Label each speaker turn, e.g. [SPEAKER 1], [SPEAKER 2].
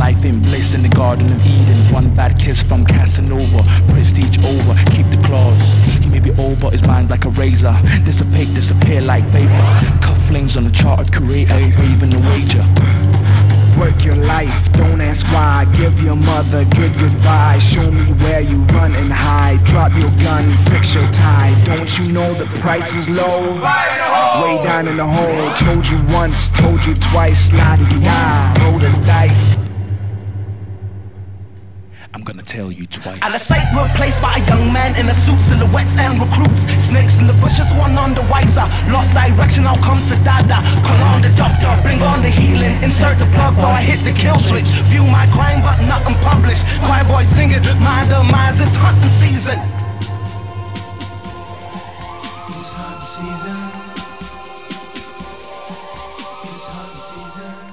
[SPEAKER 1] life in bliss in the Garden of Eden. One bad kiss from Casanova, prestige over, keep the claws. He may be old but his mind like a razor, dissipate, disappear like vapor. Cufflinks on a chartered curator, waving the wager.
[SPEAKER 2] Work your life, don't ask why. Give your mother good goodbye. Show me where you run and hide. Drop your gun, fix your tie. Don't you know the price is low? Way down in the hole. Told you once, told you twice. La-di-da, roll the dice.
[SPEAKER 1] I'm gonna tell you twice.
[SPEAKER 3] And a sight replaced by a young man in a suit, silhouettes and recruits. Snakes in the bushes, one on the wiser. Lost direction, I'll come to Dada. Call on the doctor, bring on the healing. Insert the plug before I hit the kill switch. View my crime, but nothing published. Choir boy singing, my demise is hunting season. It's hunting season. It's hunting season.